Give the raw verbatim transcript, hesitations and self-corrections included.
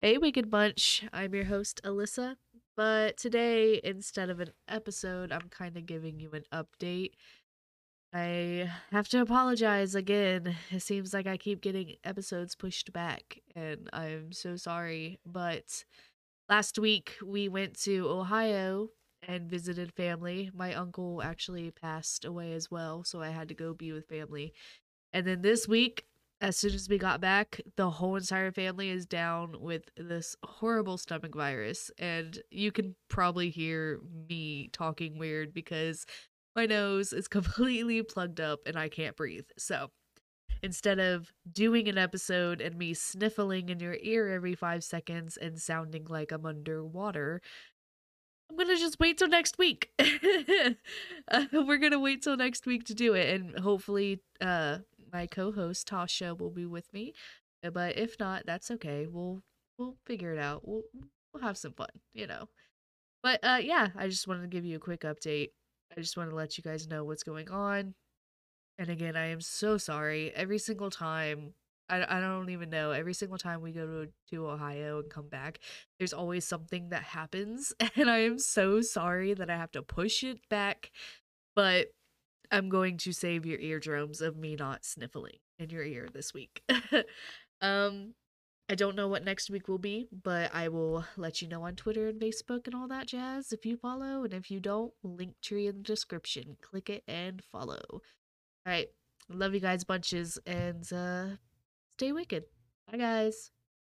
Hey, Wicked Bunch. I'm your host, Alyssa. But today, instead of an episode, I'm kind of giving you an update. I have to apologize again. It seems like I keep getting episodes pushed back, and I'm so sorry. But last week, we went to Ohio and visited family. My uncle actually passed away as well, so I had to go be with family. And then this week, as soon as we got back, the whole entire family is down with this horrible stomach virus. And you can probably hear me talking weird because my nose is completely plugged up and I can't breathe. So instead of doing an episode and me sniffling in your ear every five seconds and sounding like I'm underwater, I'm gonna just wait till next week. uh, we're gonna wait till next week to do it, and hopefully, uh, my co-host Tasha will be with me. Uh, But if not, that's okay. We'll we'll figure it out. We'll we'll have some fun, you know. But uh, yeah, I just wanted to give you a quick update. I just want to let you guys know what's going on. And again, I am so sorry. Every single time, I, I don't even know. Every single time we go to, to Ohio and come back, there's always something that happens. And I am so sorry that I have to push it back. But I'm going to save your eardrums of me not sniffling in your ear this week. um, I don't know what next week will be, but I will let you know on Twitter and Facebook and all that jazz if you follow. And if you don't, link tree in the description. Click it and follow. All right. Love you guys bunches and uh stay wicked. Bye guys.